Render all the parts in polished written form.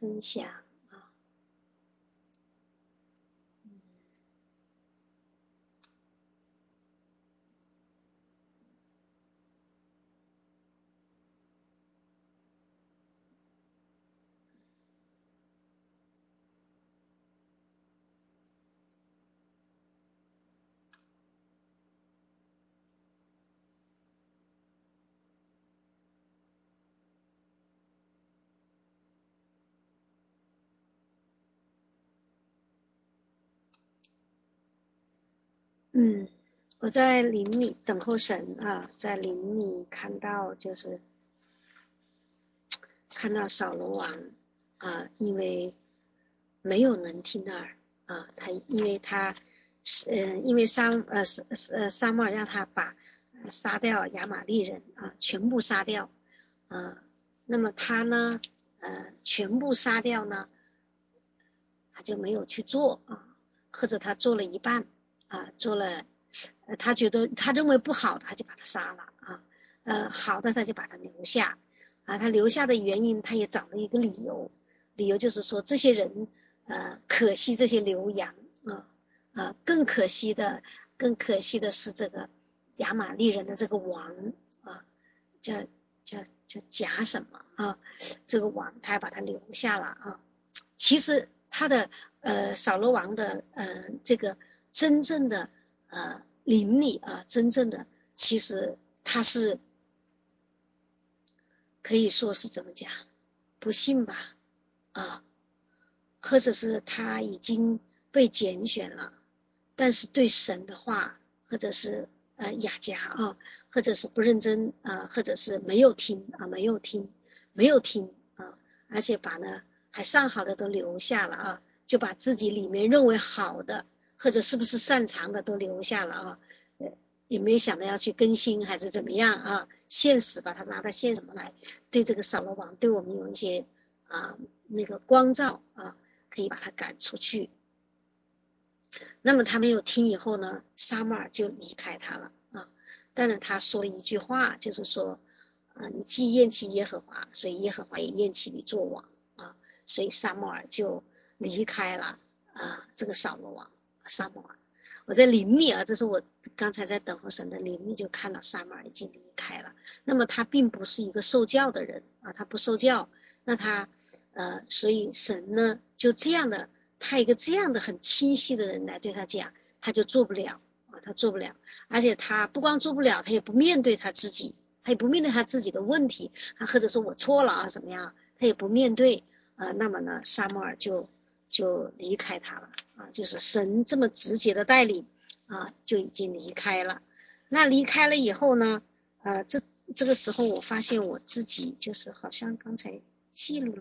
分享啊。我在林里等候神啊，在林里看到扫罗王啊，因为没有能听耳啊，因为撒母耳让他把杀掉亚玛力人啊，全部杀掉啊，那么他呢全部杀掉呢，他就没有去做啊，或者他做了一半啊，他认为不好的他就把他杀了啊，好的他就把他留下啊，他留下的原因他也找了一个理由就是说这些人可惜这些牛羊更可惜的是这个亚玛力人的这个王啊，叫贾什么啊，这个王他要把他留下了啊。其实他的扫罗王的这个真正的灵力啊，真正的其实他是可以说是怎么讲，不信吧啊，或者是他已经被拣选了，但是对神的话，或者是雅家啊，或者是不认真啊，或者是没有听啊，没有听啊，而且把呢还上好的都留下了啊，就把自己里面认为好的或者是不是擅长的都留下了啊，也没有想到要去更新还是怎么样啊，现实把它拿到现实什么来，对这个扫罗王对我们有一些那个光照啊，可以把他赶出去。那么他没有听以后呢，撒母耳就离开他了啊。但是他说了一句话，就是说你既厌弃耶和华，所以耶和华也厌弃你做王啊。所以撒母耳就离开了这个扫罗王撒母耳。我在林里这是我刚才在等候神的林里就看到撒母耳已经离开了。那么他并不是一个受教的人啊，他不受教，那他所以神呢就这样的派一个这样的很清晰的人来对他讲，他就做不了啊，他做不了，而且他不光做不了，他也不面对他自己，他也不面对他自己的问题或者说我错了啊怎么样，他也不面对那么呢撒母耳就离开他了啊，就是神这么直接的带领就已经离开了。那离开了以后呢这个时候我发现我自己就是好像刚才记录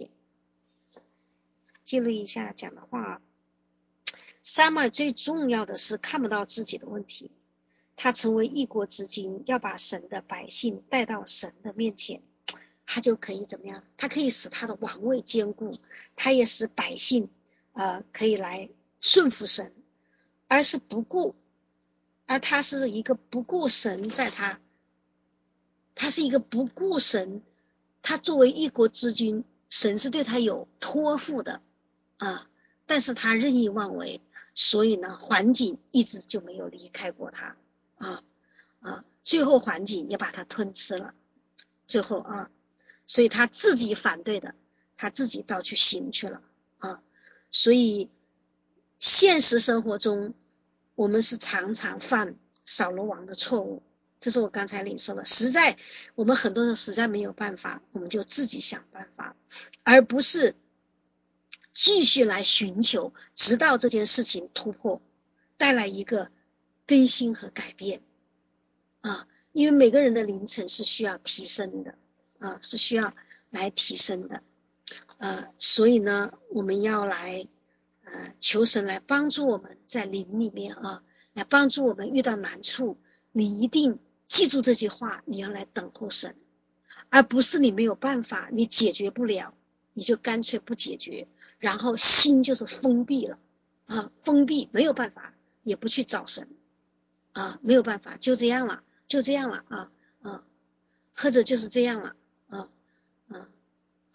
一下讲的话。撒母耳最重要的是看不到自己的问题，他成为一国之君，要把神的百姓带到神的面前，他就可以怎么样，他可以使他的王位坚固，他也使百姓可以来顺服神，而他是一个不顾神，他是一个不顾神，他作为一国之君，神是对他有托付的但是他任意妄为，所以呢环境一直就没有离开过他最后环境也把他吞吃了，最后所以他自己反对的，他自己倒去行去了所以现实生活中我们是常常犯扫罗王的错误，这是我刚才领受的，我们很多人实在没有办法，我们就自己想办法，而不是继续来寻求，直到这件事情突破，带来一个更新和改变因为每个人的灵程是需要提升的是需要来提升的所以呢我们要来求神来帮助我们在灵里面来帮助我们遇到难处，你一定记住这句话，你要来等候神，而不是你没有办法，你解决不了，你就干脆不解决，然后心就是封闭了封闭没有办法，也不去找神没有办法，就这样了或者就是这样了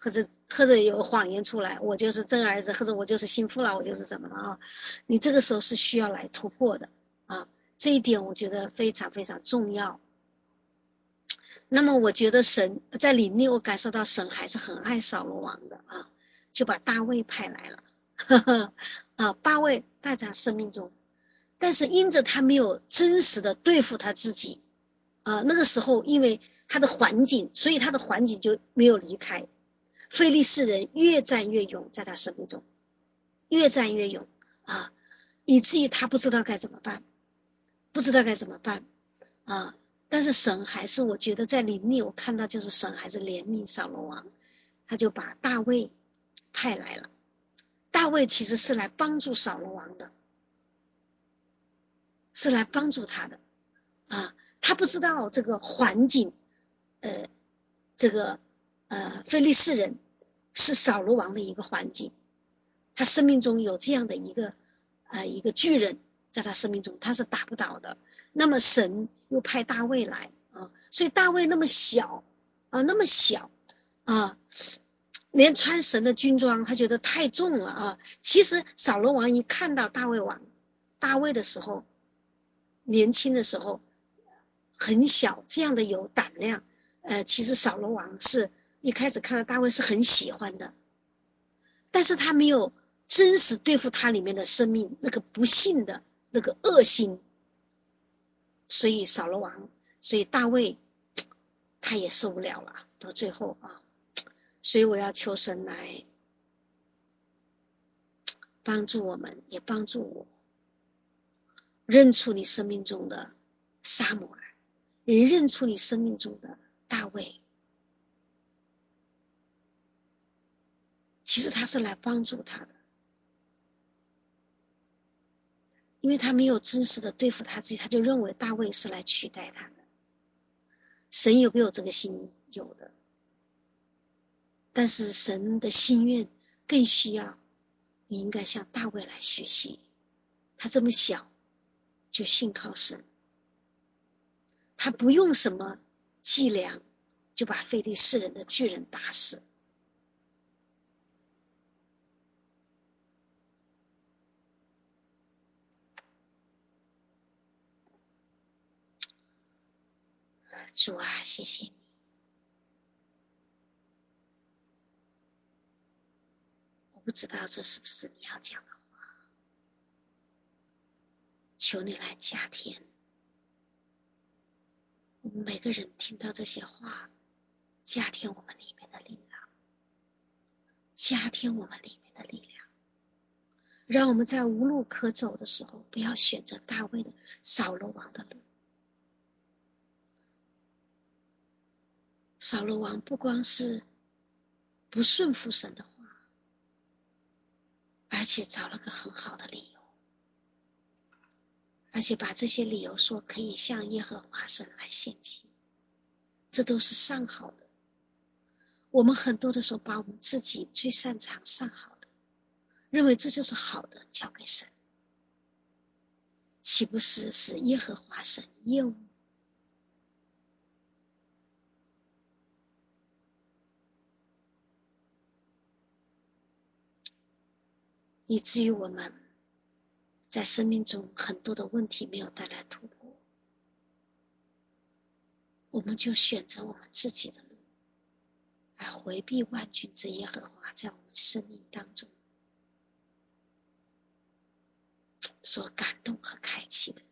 或者有谎言出来，我就是真儿子，或者我就是心腹了，我就是什么了啊？你这个时候是需要来突破的啊，这一点我觉得非常非常重要。那么我觉得神在灵里，我感受到神还是很爱扫罗王的啊，就把大卫派来了，呵呵啊，大卫带在生命中，但是因着他没有真实的对付他自己啊，那个时候因为他的环境，所以他的环境就没有离开。非利士人越战越勇，在他生命中越战越勇啊，以至于他不知道该怎么办，不知道该怎么办啊。但是神还是，我觉得在灵里我看到就是神还是怜悯扫罗王，他就把大卫派来了。大卫其实是来帮助扫罗王的，是来帮助他的啊。他不知道这个环境，这个非利士人是扫罗王的一个环境，他生命中有这样的一个巨人在他生命中，他是打不倒的。那么神又派大卫来啊，所以大卫那么小啊，那么小啊，连穿神的军装他觉得太重了啊。其实扫罗王一看到大卫的时候，年轻的时候很小，这样的有胆量，其实扫罗王是一开始看到大卫是很喜欢的，但是他没有真实对付他里面的生命那个不幸的那个恶心，所以所以大卫他也受不了了，到最后啊，所以我要求神来帮助我们，也帮助我认出你生命中的撒母耳，也认出你生命中的大卫。其实他是来帮助他的，因为他没有真实的对付他自己，他就认为大卫是来取代他的。神有没有这个心？有的，但是神的心愿更需要你应该向大卫来学习。他这么小就信靠神，他不用什么伎俩就把非利士人的巨人打死。主啊，谢谢你，我不知道这是不是你要讲的话，求你来加添我们每个人听到这些话，加添我们里面的力量，加添我们里面的力量，让我们在无路可走的时候，不要选择大卫的扫罗王的路。扫罗王不光是不顺服神的话，而且找了个很好的理由，而且把这些理由说可以向耶和华神来献祭，这都是上好的。我们很多的时候把我们自己最擅长上好的，认为这就是好的，交给神，岂不是使耶和华神厌恶？以至于我们在生命中很多的问题没有带来突破，我们就选择我们自己的路，而回避万军之耶和华在我们生命当中所感动和开启的，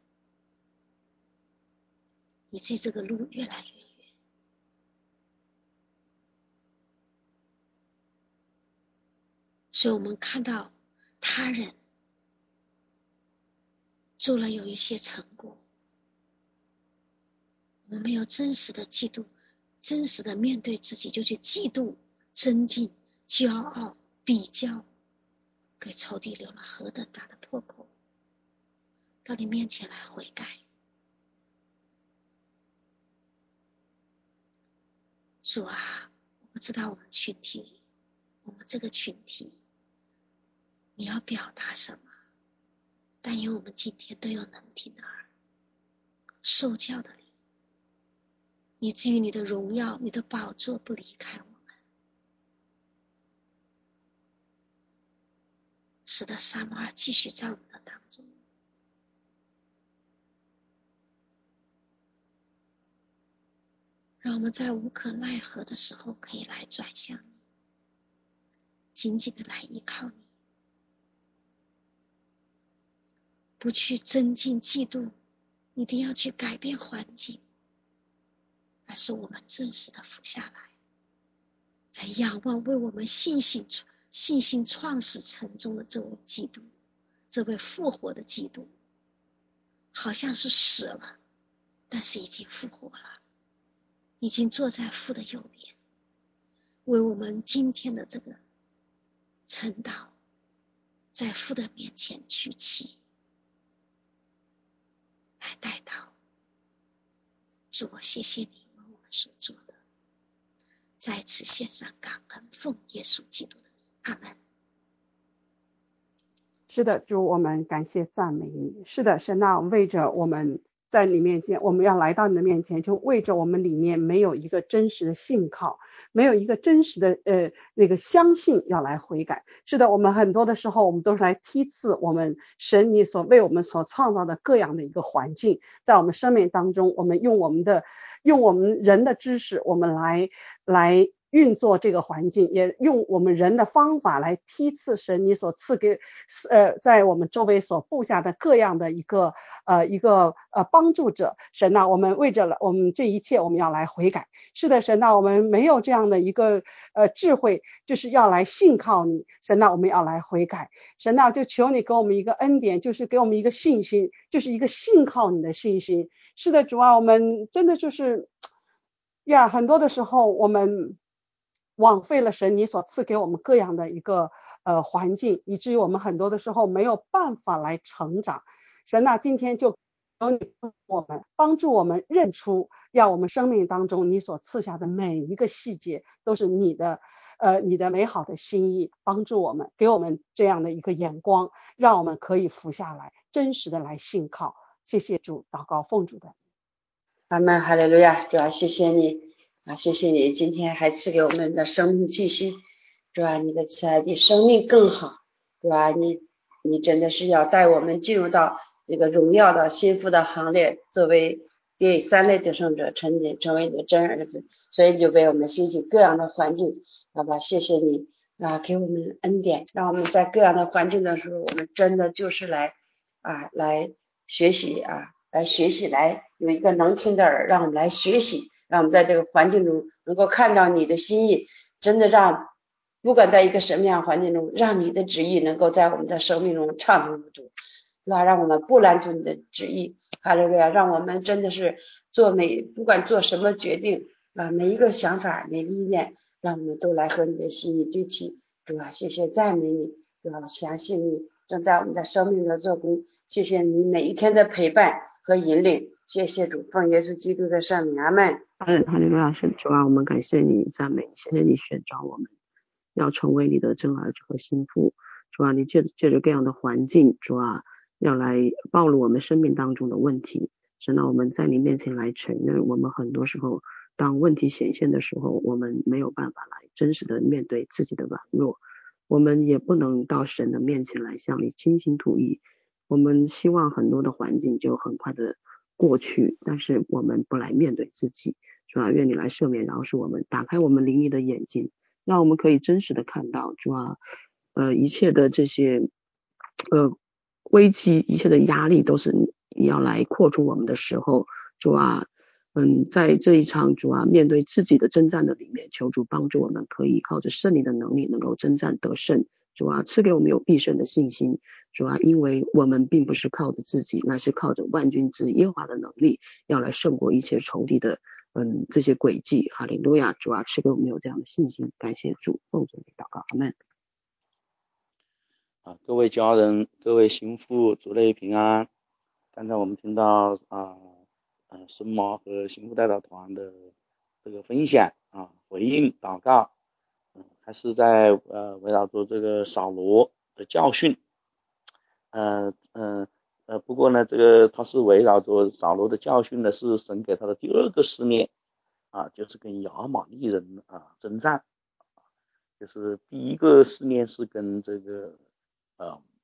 以至于这个路越来越远。所以我们看到他人做了有一些成果，我们没有真实的嫉妒，真实的面对自己，就去嫉妒、尊敬、骄傲、比较，给仇敌留了何等大的破口，到你面前来悔改。主啊，我不知道我们这个群体你要表达什么，但愿我们今天都有能听的耳，受教的灵，以至于你的荣耀、你的宝座不离开我们。 使得撒母耳继续在我们的当中，让我们在无可奈何的时候可以来转向你，紧紧的来依靠你，不去增进嫉妒，一定要去改变环境，而是我们真实的俯下来仰望为我们信心创始成终的这位基督，这位复活的基督，好像是死了，但是已经复活了，已经坐在父的右边，为我们今天的这个晨祷在父的面前举起来代祷。主，我谢谢你为我们所做的，在此献上感恩，奉耶稣基督的名，阿们。 是的，主，我们感谢赞美你。是的，神啊，为着我们在你面前，我们要来到你的面前，就为着我们里面没有一个真实的信靠，没有一个真实的那个相信，要来悔改。是的，我们很多的时候，我们都是来梯次我们神你所为我们所创造的各样的一个环境，在我们生命当中，我们用我们人的知识，我们来运作这个环境，也用我们人的方法来梯次神你所赐给在我们周围所布下的各样的一个帮助者。神啊，我们为着我们这一切，我们要来悔改。是的，神啊，我们没有这样的一个智慧，就是要来信靠你。神啊，我们要来悔改。神啊，就求你给我们一个恩典，就是给我们一个信心，就是一个信靠你的信心。是的，主啊，我们真的就是呀，很多的时候我们枉费了神你所赐给我们各样的一个环境，以至于我们很多的时候没有办法来成长。神啊，今天就求你帮助我们认出，让我们生命当中你所赐下的每一个细节都是你的美好的心意，帮助我们，给我们这样的一个眼光，让我们可以服下来，真实的来信靠。谢谢主，祷告奉主的。 阿们，哈利路亚。主啊，谢谢你啊，谢谢你今天还赐给我们的生命气息。主啊，你的慈爱比生命更好。主啊，你真的是要带我们进入到这个荣耀的心腹的行列，作为第三类得胜者成为你的真儿子，所以就为我们兴起各样的环境。好吧，谢谢你啊，给我们恩典，让我们在各样的环境的时候，我们真的就是来学习来有一个能听的耳，让我们来学习，让我们在这个环境中能够看到你的心意，真的让不管在一个什么样的环境中，让你的旨意能够在我们的生命中畅通无阻，让我们不拦阻你的旨意。哈利路亚，让我们真的是不管做什么决定每一个想法每个意念，让我们都来和你的心意对齐。主啊，谢谢赞美你，主啊，相信你正在我们的生命中做工，谢谢你每一天的陪伴和引领，谢谢主，奉耶稣基督的圣名，阿们。 哈利路亚，神主啊，我们感谢你，赞美你，谢谢你选召我们，要成为你的真儿子和心腹。主啊，你借着各样的环境，主啊，要来暴露我们生命当中的问题。神啊，我们在你面前来承认，我们很多时候当问题显现的时候，我们没有办法来真实的面对自己的软弱，我们也不能到神的面前来向你倾心吐意。我们希望很多的环境就很快的过去，但是我们不来面对自己。主啊，愿你来赦免饶恕我们，打开我们灵里的眼睛，让我们可以真实的看到，主啊，一切的这些危机，一切的压力都是你要来扩充我们的时候。主啊，在这一场主啊面对自己的征战的里面，求主帮助我们可以靠着圣灵的能力能够征战得胜。主啊，赐给我们有必胜的信心。主啊，因为我们并不是靠着自己，那是靠着万军之耶和华的能力，要来胜过一切仇敌的这些诡计。哈利路亚。主啊，赐给我们有这样的信心，感谢主，奉主的祷告，阿们。 各位家人，各位心腹，主内平安。刚才我们听到孙毛和心腹代表团的这个分享回应祷告，还是在围绕着这个扫罗的教训。不过呢，这个他是围绕着扫罗的教训呢，是神给他的第二个试炼就是跟亚玛力人征战。就是第一个试炼是跟这个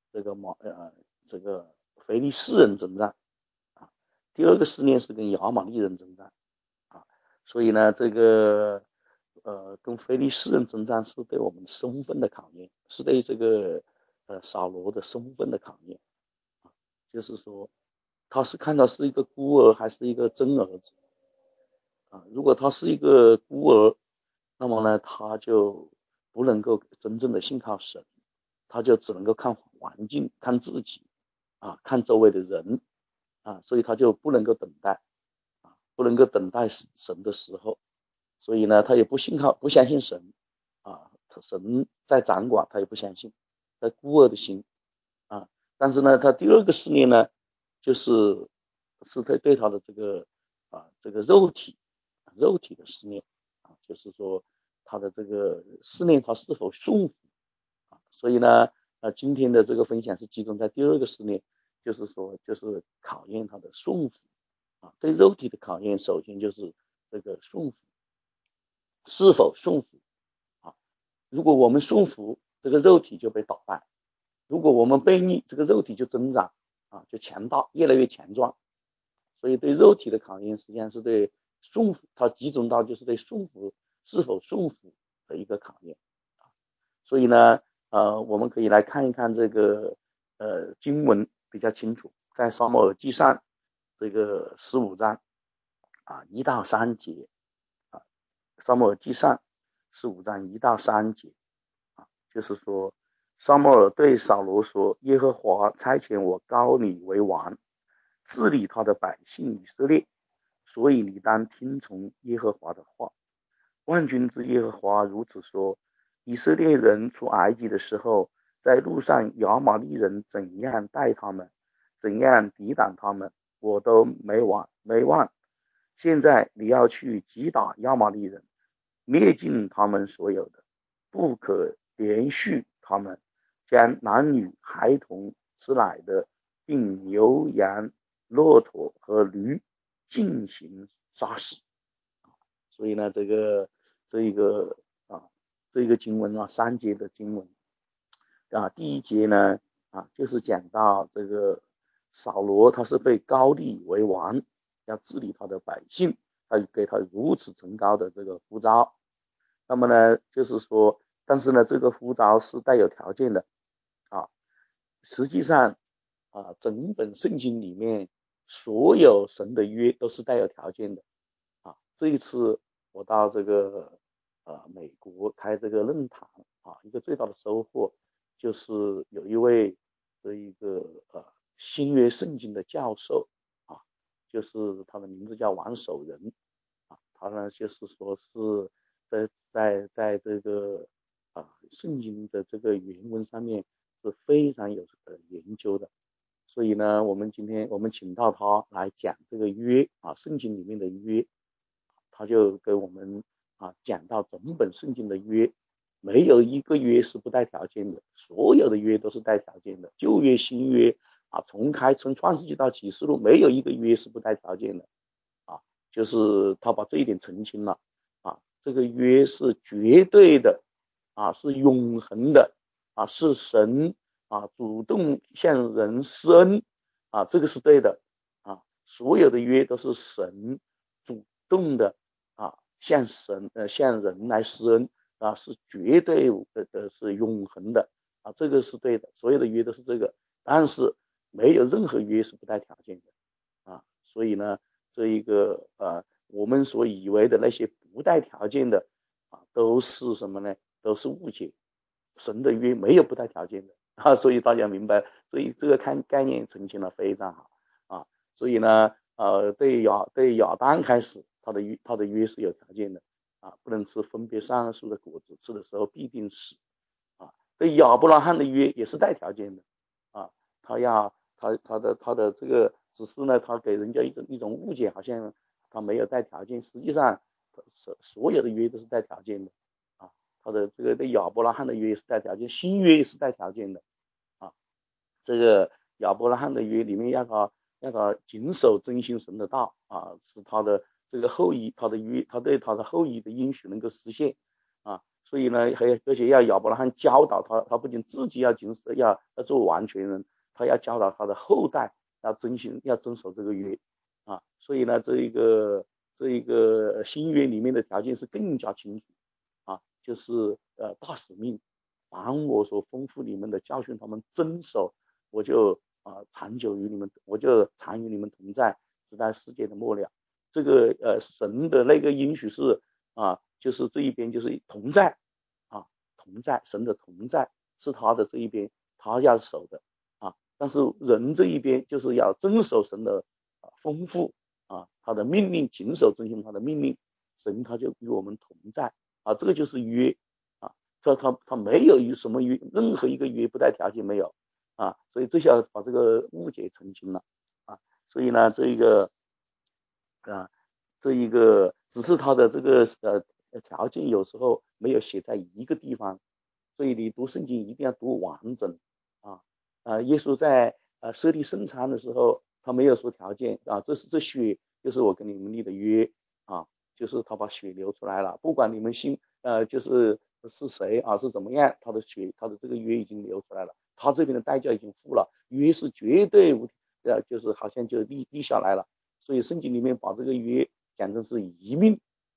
这个非利士人征战啊，第二个试炼是跟亚玛力人征战啊，所以呢，这个跟非利士人征战是对我们身份的考验，是对这个扫罗的身份的考验啊，就是说他是看到是一个孤儿还是一个真儿子啊，如果他是一个孤儿，那么呢，他就不能够真正的信靠神，他就只能够看环境，看自己啊，看周围的人啊，所以他就不能够等待啊，不能够等待神的时候，所以呢，他也不相信神啊，神在掌管，他也不相信，在孤儿的心啊。但是呢，他第二个试炼呢，就是对他的这个肉体的试炼啊，就是说他的这个试炼他是否顺服啊。所以呢，今天的这个分享是集中在第二个试炼，就是说就是考验他的顺服啊。对肉体的考验，首先就是这个顺服，是否顺服啊？如果我们顺服，这个肉体就被打败；如果我们背逆，这个肉体就增长啊，就强大，越来越强壮。所以对肉体的考验，实际上是对顺服，它集中到就是对顺服是否顺服的一个考验。所以呢，我们可以来看一看这个经文比较清楚，在撒母耳记上这个15章啊1到3节啊，撒母耳记上15章1到3节啊，就是说撒母耳对扫罗说：“耶和华差遣我膏你为王，治理他的百姓以色列，所以你当听从耶和华的话。万军之耶和华如此说：以色列人出埃及的时候，在路上亚玛力人怎样待他们，怎样抵挡他们，我都没忘。现在你要去击打亚玛力人，灭尽他们所有的，不可连续他们，将男女孩童吃奶的，并牛羊骆驼和驴进行杀死。”所以呢，这一个这个经文啊，3节的经文啊，第1节呢就是讲到这个扫罗他是被膏立为王，要治理他的百姓，他给他如此崇高的这个呼召。那么呢，就是说，但是呢，这个呼召是带有条件的啊。实际上整本圣经里面所有神的约都是带有条件的啊。这一次我到这个美国开这个论坛啊，一个最大的收获就是有一位这一个新约圣经的教授啊，就是他的名字叫王守仁啊，他呢就是说是在这个圣经的这个原文上面是非常有研究的，所以呢，我们今天请到他来讲这个约啊，圣经里面的约，他就跟我们讲到整本圣经的约，没有一个约是不带条件的，所有的约都是带条件的，旧约新约从创世纪到启示录，没有一个约是不带条件的啊，就是他把这一点澄清了这个约是绝对的是永恒的是神主动向人施恩这个是对的所有的约都是神主动的向人来施恩是绝对的是永恒的这个是对的，所有的约都是这个，但是没有任何约是不带条件的所以呢，这一个我们所以为的那些不带条件的都是什么呢？都是误解。神的约没有不带条件的所以大家明白，所以这个概念澄清了非常好所以呢，对亚当开始，他的约是有条件的不能吃分别善恶树的果子，吃的时候必定死对亚伯拉罕的约也是带条件的他的这个只是呢，他给人家一种误解，好像他没有带条件，实际上所有的约都是带条件的他的这个对亚伯拉罕的约也是带条件，新约也是带条件的这个亚伯拉罕的约里面让他谨守遵行神的道使他的这个后裔，他的约，他对他的后裔的应许能够实现所以呢，而且要亚伯拉罕教导他，他不仅自己要做完全人，他要教导他的后代要遵守这个约啊。所以呢，这一个新约里面的条件是更加清楚啊，就是大使命，凡我所吩咐你们的，教训他们遵守，我就长久与你们，我就常与你们同在，直到世界的末了。这个神的那个应许是就是这一边就是同在同在，神的同在是他的这一边，他要守的但是人这一边就是要遵守神的吩咐他的命令，谨守遵行他的命令，神他就与我们同在这个就是约这他没有什么约，任何一个约不带条件没有所以这下把这个误解澄清了所以呢，这一个只是他的这个条件有时候没有写在一个地方，所以你读圣经一定要读完整耶稣在设立圣餐的时候，他没有说条件这血就是我跟你们立的约就是他把血流出来了，不管你们就是谁是怎么样，他的这个约已经流出来了，他这边的代价已经付了，约是绝对就是好像就立下来了。所以圣经里面把这个约讲成是一命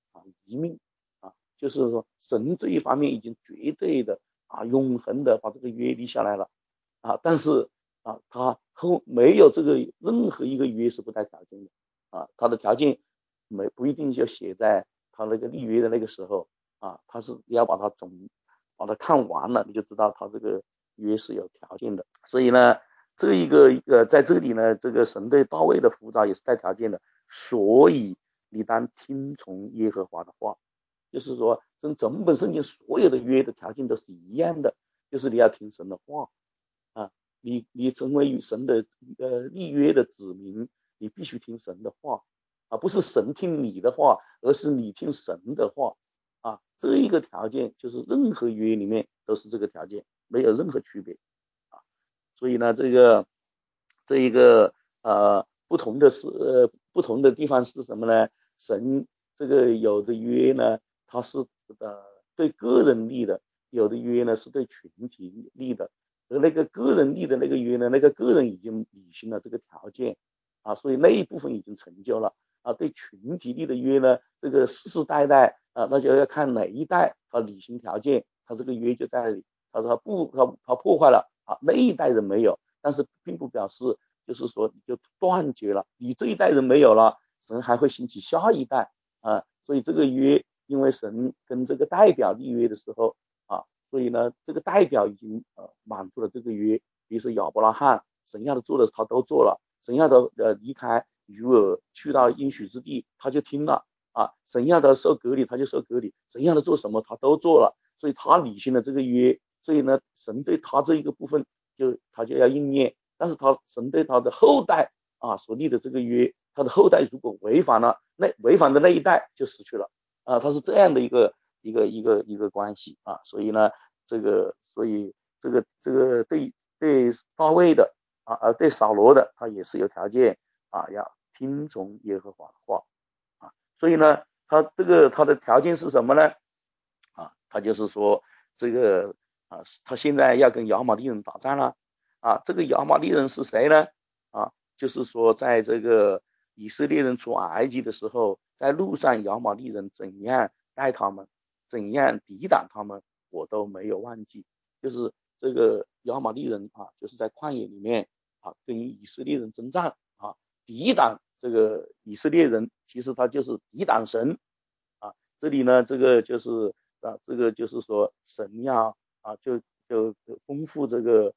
就是说神这一方面已经绝对的永恒的把这个约立下来了但是他没有这个任何一个约是不带条件的他的条件不一定就写在他那个立约的那个时候他是要把它看完了，你就知道他这个约是有条件的。所以呢，这一个在这里呢，这个神对大卫的呼召也是带条件的，所以你当听从耶和华的话，就是说整本圣经所有的约的条件都是一样的，就是你要听神的话你成为与神的立约的子民，你必须听神的话不是神听你的话，而是你听神的话这一个条件就是任何约里面都是这个条件，没有任何区别所以呢，这一个不同的地方是什么呢？神这个有的约呢，它是对个人立的，有的约呢是对群体立的。而那个个人立的那个约呢，那个个人已经履行了这个条件所以那一部分已经成就了对群体立的约呢，这个世世代代那就要看哪一代他履行条件，他这个约就在那里。他破坏了那一代人没有，但是并不表示就是说你就断绝了，你这一代人没有了，神还会兴起下一代所以这个约，因为神跟这个代表立约的时候所以呢，这个代表已经满足了这个约。比如说亚伯拉罕，神要他做的他都做了，神要他离开鱼尔去到应许之地，他就听了神要他受割礼他就受割礼，神要他做什么他都做了，所以他履行了这个约。所以呢，神对他这一个部分他就要应验，但是神对他的后代所立的这个约，他的后代如果违反了，那违反的那一代就失去了他是这样的一个关系所以呢，所以这个对大卫的对扫罗的，他也是有条件要听从耶和华的话所以呢，他的条件是什么呢他就是说这个他现在要跟亚玛力人打仗了这个亚玛力人是谁呢就是说在这个以色列人出埃及的时候，在路上亚玛力人怎样待他们，怎样抵挡他们，我都没有忘记。就是这个亚玛力人就是在旷野里面跟以色列人征战抵挡这个以色列人，其实他就是抵挡神这里呢，这个就是说神要就吩咐这个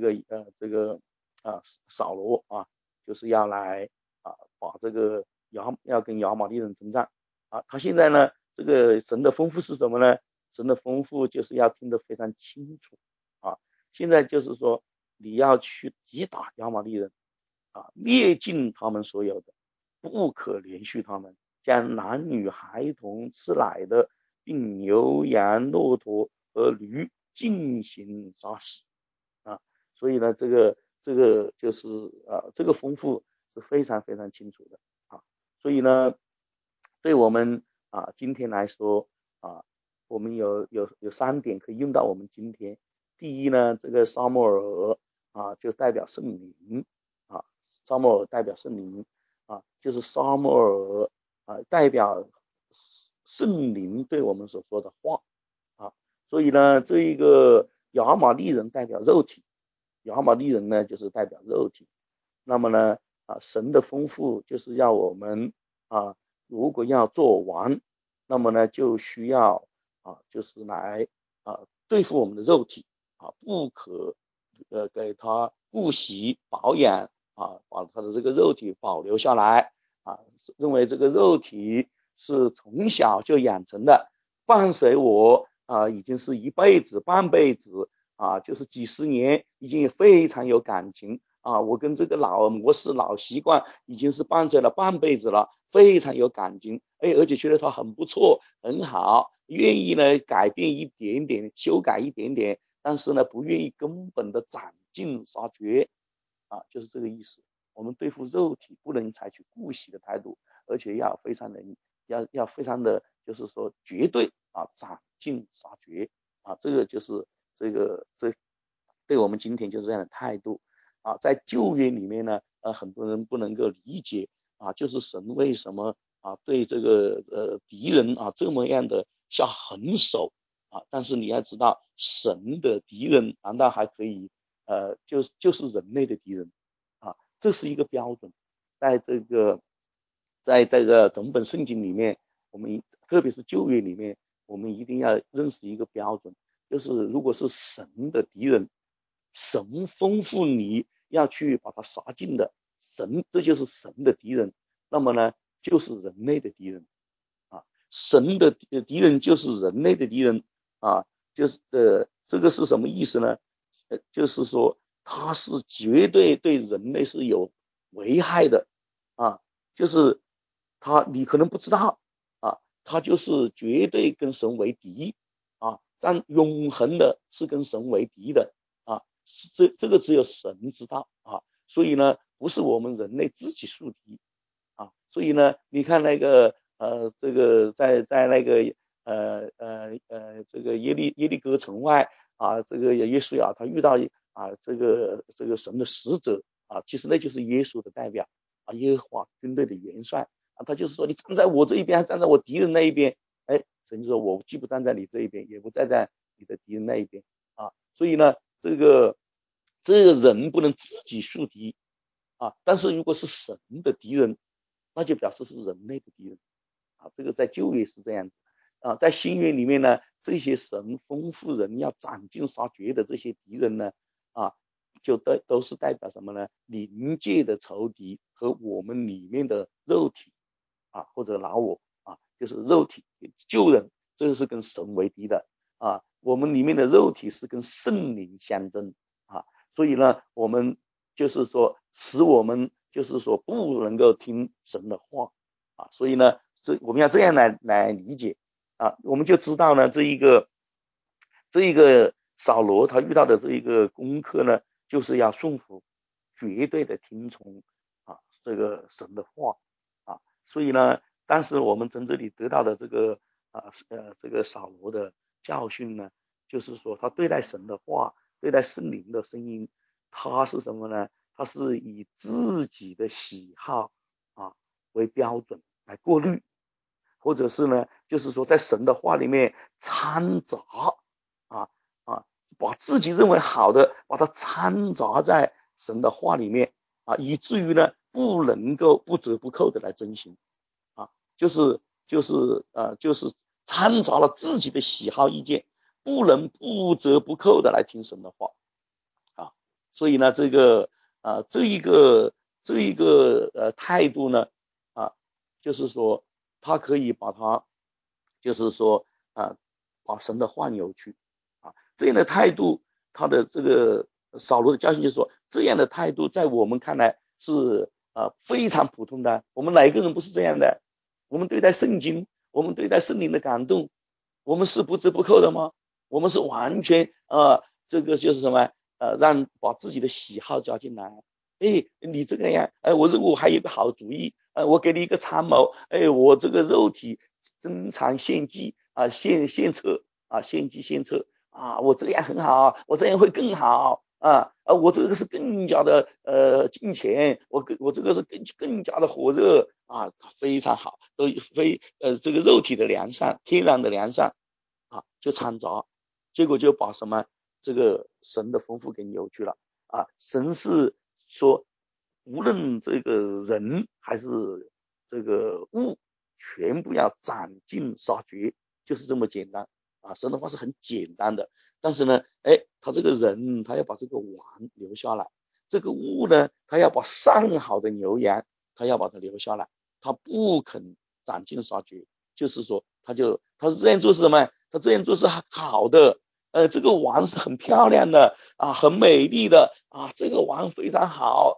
扫罗就是要来把这个要跟亚玛力人征战他现在呢，这个神的吩咐是什么呢？神的吩咐就是要听得非常清楚现在就是说你要去击打亚玛力人灭尽他们所有的，不可连续他们，将男女孩童吃奶的，并牛羊骆驼和驴进行杀死所以呢，这个就是这个吩咐是非常非常清楚的所以呢，对我们今天来说我们有3点可以用到我们今天。第一呢，这个撒母耳就代表圣灵撒母耳代表圣灵就是撒母耳代表圣灵对我们所说的话所以呢，这一个亚玛力人代表肉体，亚玛力人呢就是代表肉体。那么呢神的丰富就是要我们如果要做完，那么呢就需要就是来对付我们的肉体不可给他顾惜保养把他的这个肉体保留下来认为这个肉体是从小就养成的，伴随我已经是一辈子半辈子就是几十年，已经非常有感情我跟这个老模式老习惯已经是伴随了半辈子了，非常有感情而且觉得他很不错很好，愿意呢改变一点点，修改一点点，但是呢不愿意根本的斩尽杀绝就是这个意思。我们对付肉体不能采取顾惜的态度，而且要非常的就是说绝对斩尽杀绝这个就是这对我们今天就是这样的态度在旧约里面呢很多人不能够理解就是神为什么对这个敌人这么样的下狠手但是你要知道神的敌人难道还可以就是人类的敌人这是一个标准。在这个整本圣经里面，我们特别是旧约里面，我们一定要认识一个标准，就是如果是神的敌人，神吩咐你要去把他杀尽的，这就是神的敌人，那么呢就是人类的敌人神的敌人就是人类的敌人就是这个是什么意思呢就是说他是绝对对人类是有危害的就是你可能不知道他就是绝对跟神为敌永恒的是跟神为敌的这个只有神知道所以呢不是我们人类自己树敌所以呢你看那个这个在那个这个耶利哥城外这个耶稣他遇到这个神的使者其实那就是耶稣的代表耶和华军队的元帅他就是说你站在我这一边还站在我敌人那一边神就说我既不站在你这一边也不站在你的敌人那一边所以呢这个人不能自己树敌但是如果是神的敌人那就表示是人类的敌人这个在旧约是这样子在新约里面呢这些神吩咐人要斩尽杀绝的这些敌人呢就都是代表什么呢灵界的仇敌和我们里面的肉体或者老我就是肉体旧人，这是跟神为敌的我们里面的肉体是跟圣灵相争所以呢我们就是说使我们就是说不能够听神的话所以呢我们要这样来理解我们就知道呢这一个扫罗他遇到的这一个功课呢就是要顺服绝对的听从这个神的话所以呢但是我们从这里得到的这个这个扫罗的教训呢就是说他对待神的话对待圣灵的声音他是什么呢他是以自己的喜好为标准来过滤或者是呢就是说在神的话里面掺杂把自己认为好的把它掺杂在神的话里面以至于呢不能够不折不扣的来遵行就是掺杂了自己的喜好意见，不能不折不扣的来听神的话所以呢这一个态度呢就是说他可以把它就是说把神的话扭曲这样的态度他的这个扫罗的教训就是说这样的态度在我们看来是非常普通的，我们哪一个人不是这样的？我们对待圣经，我们对待圣灵的感动，我们是不折不扣的吗？我们是完全这个就是什么把自己的喜好加进来你这个样我认为我还有一个好主意我给你一个参谋我这个肉体珍藏献祭献策献计献策我这样很好，我这样会更好我这个是更加的金钱，我这个是更加的火热非常好，都这个肉体的良善，天然的良善就掺杂，结果就把什么这个神的丰富给扭曲了神是说无论这个人还是这个物，全部要斩尽杀绝，就是这么简单神的话是很简单的，但是呢他这个人他要把这个王留下来，这个物呢他要把上好的牛羊他要把它留下来，他不肯斩尽杀绝，就是说他是这样做是什么？他这样做是好的这个王是很漂亮的很美丽的这个王非常好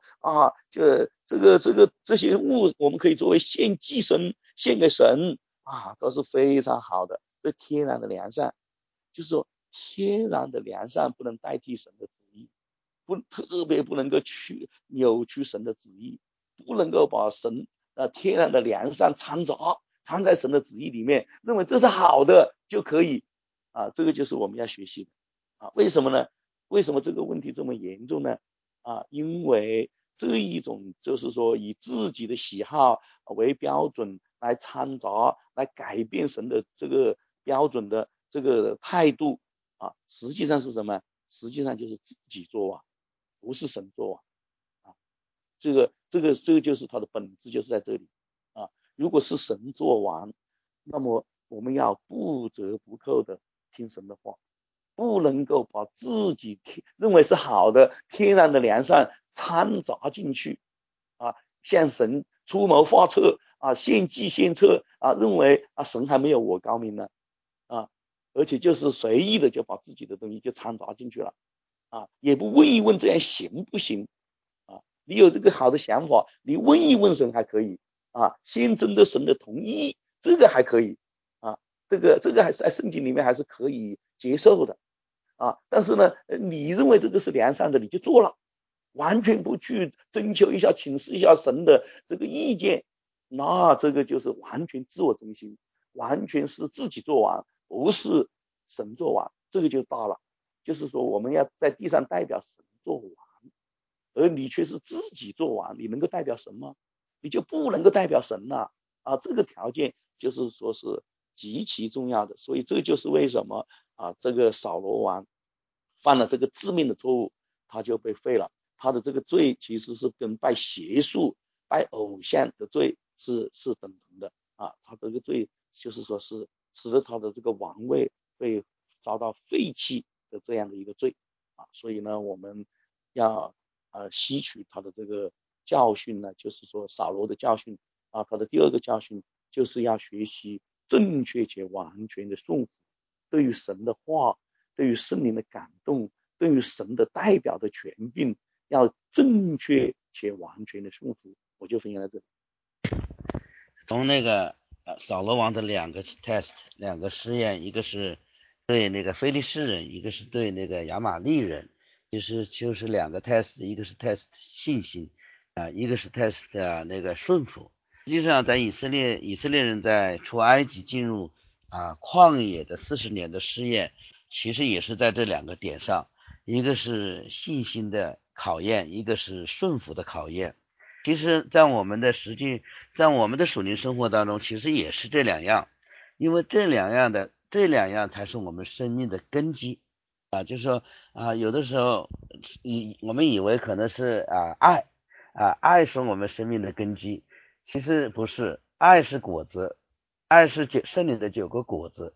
这些物我们可以作为献祭神，献给神都是非常好的，这天然的良善，就是说天然的良善不能代替神的旨意，特别不能够扭曲神的旨意，不能够把神天然的良善掺在神的旨意里面，认为这是好的就可以这个就是我们要学习的为什么呢？为什么这个问题这么严重呢？因为这一种就是说以自己的喜好为标准来掺杂，来改变神的这个标准的这个态度实际上是什么？实际上就是自己做王，不是神做王这个就是它的本质，就是在这里如果是神做王，那么我们要不折不扣的听神的话，不能够把自己认为是好的天然的良善掺杂进去向神出谋划策献计献策认为神还没有我高明呢而且就是随意的就把自己的东西就掺杂进去了也不问一问这样行不行你有这个好的想法，你问一问神还可以先征得神的同意，这个还可以这个还是在圣经里面还是可以接受的但是呢你认为这个是良善的，你就做了，完全不去征求一下请示一下神的这个意见，那这个就是完全自我中心，完全是自己做完，不是神做完，这个就大了，就是说我们要在地上代表神做完，而你却是自己做完，你能够代表神吗？你就不能够代表神了这个条件就是说是极其重要的，所以这就是为什么这个扫罗王犯了这个致命的错误，他就被废了，他的这个罪其实是跟拜邪术、拜偶像的罪是等同的他这个罪就是说是使得他的这个王位被遭到废弃的这样的一个罪所以呢我们要吸取他的这个教训呢，就是说扫罗的教训他的第二个教训就是要学习正确且完全的顺服，对于神的话，对于圣灵的感动，对于神的代表的权柄，要正确且完全的顺服。我就分享到这里。 从那个扫罗王的两个 test 两个试验，一个是对那个非利士人，一个是对那个亚玛力人，就是两个 test， 一个是 test 信心一个是 test 那个顺服。实际上在以色列人在出埃及进入旷野的40年的试验，其实也是在这两个点上，一个是信心的考验，一个是顺服的考验。其实在我们的属灵生活当中，其实也是这两样，因为这两样才是我们生命的根基就是说有的时候我们以为可能是爱是我们生命的根基，其实不是，爱是果子，爱是圣灵的9个果子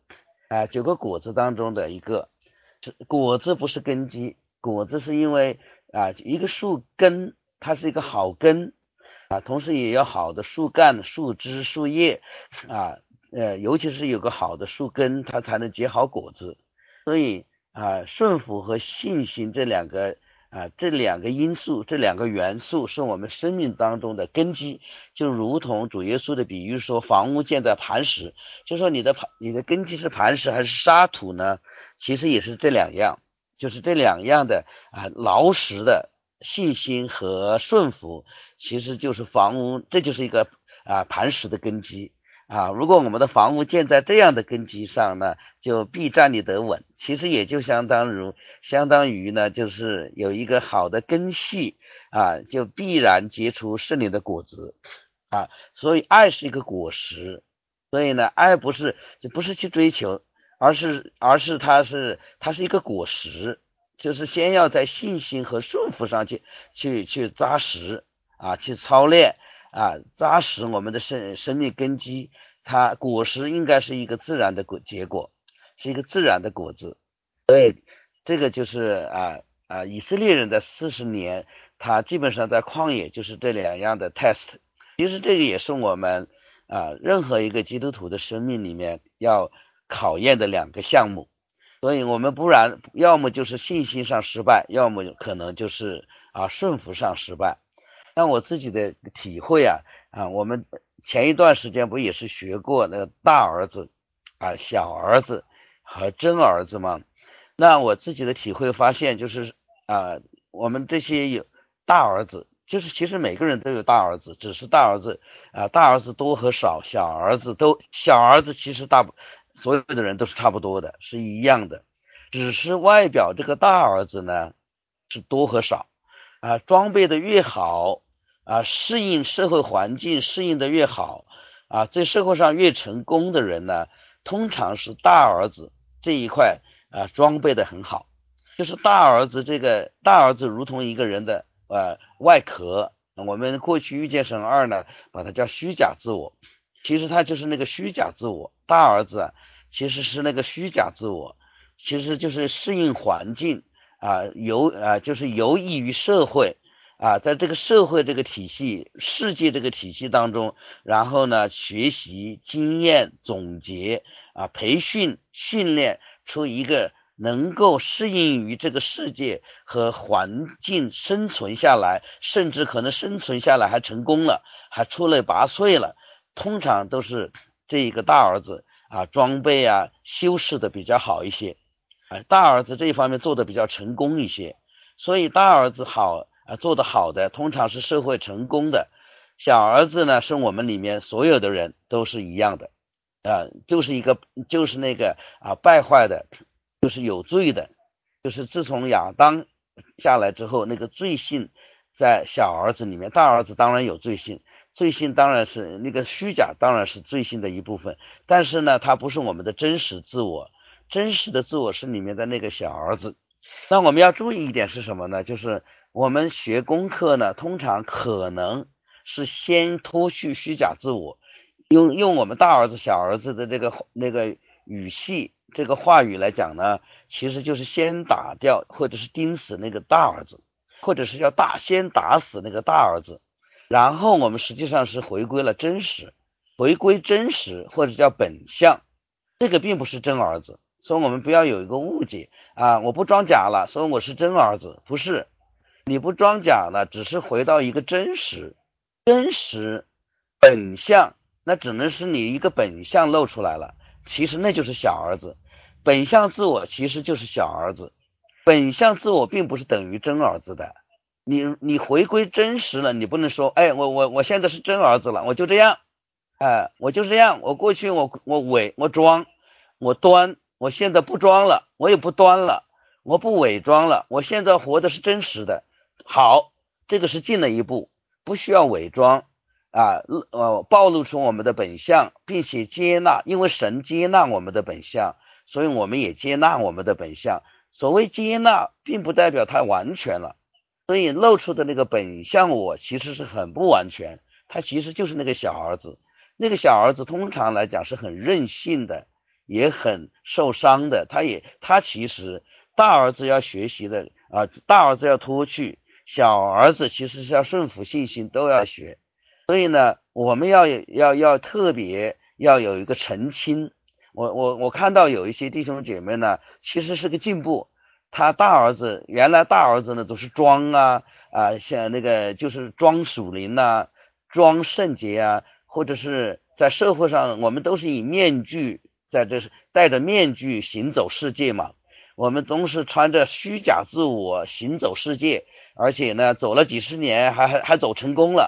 9个果子当中的一个，果子不是根基，果子是因为一个树根它是一个好根同时也有好的树干、树枝、树叶尤其是有个好的树根，它才能结好果子。所以顺服和信心这两个因素，这两个元素是我们生命当中的根基，就如同主耶稣的比喻说，房屋建在磐石，就说你的根基是磐石还是沙土呢？其实也是这两样，就是这两样的牢实的信心和顺服，其实就是房屋，这就是一个磐石的根基如果我们的房屋建在这样的根基上呢，就必站立得稳。其实也就相当于呢，就是有一个好的根系就必然结出圣灵的果子所以爱是一个果实。所以呢，爱不是去追求，而是它是一个果实，就是先要在信心和顺服上去扎实去操练扎实我们的生命根基。它果实应该是一个自然的结果，是一个自然的果子。所以这个就是以色列人的40年，他基本上在旷野就是这2样的 test。其实这个也是我们任何一个基督徒的生命里面要考验的2个项目。所以我们不然要么就是信心上失败，要么可能就是顺服上失败。那我自己的体会我们前一段时间不也是学过那个大儿子小儿子和真儿子吗？那我自己的体会发现就是我们这些有大儿子，就是其实每个人都有大儿子，只是大儿子多和少，小儿子其实所有的人都是差不多的，是一样的，只是外表这个大儿子呢是多和少装备的越好适应社会环境适应的越好在社会上越成功的人呢，通常是大儿子这一块装备的很好。就是大儿子如同一个人的外壳，我们过去遇见神2呢，把它叫虚假自我，其实它就是那个虚假自我。大儿子其实是那个虚假自我，其实就是适应环境就是游移于社会在这个社会这个体系世界这个体系当中，然后呢学习经验总结培训训练出一个能够适应于这个世界和环境生存下来，甚至可能生存下来还成功了，还出类拔萃了，通常都是这一个大儿子装备修饰的比较好一些大儿子这一方面做的比较成功一些。所以大儿子做得好的通常是社会成功的，小儿子呢是我们里面所有的人都是一样的就是那个败坏的，就是有罪的，就是自从亚当下来之后，那个罪性在小儿子里面。大儿子当然有罪性，罪性当然是那个虚假，当然是罪性的一部分，但是呢它不是我们的真实自我，真实的自我是里面的那个小儿子。那我们要注意一点是什么呢？就是我们学功课呢，通常可能是先脱去虚假自我，用我们大儿子小儿子的那个语系这个话语来讲呢，其实就是先打掉或者是钉死那个大儿子，或者是先打死那个大儿子，然后我们实际上是回归真实或者叫本相，这个并不是真儿子。所以我们不要有一个误解我不装假了，所以我是真儿子，不是，你不装假了，只是回到一个真实本相，那只能是你一个本相露出来了，其实那就是小儿子。本相自我其实就是小儿子，本相自我并不是等于真儿子的。你回归真实了，你不能说我现在是真儿子了，我就这样我就这样，我过去我伪我装我端，我现在不装了，我也不端了，我不伪装了，我现在活的是真实的。好，这个是进了一步，不需要伪装暴露出我们的本相，并且接纳，因为神接纳我们的本相，所以我们也接纳我们的本相。所谓接纳并不代表它完全了，所以露出的那个本相我其实是很不完全，它其实就是那个小儿子。那个小儿子通常来讲是很任性的，也很受伤的，他其实大儿子要学习的大儿子要脱去，小儿子其实是要顺服信心都要学。所以呢我们要特别要有一个澄清。我看到有一些弟兄姐妹呢其实是个进步，他原来大儿子呢都是装像那个就是装属灵装圣洁或者是在社会上我们都是以面具戴着面具行走世界嘛，我们都是穿着虚假自我行走世界，而且呢走了几十年还走成功了，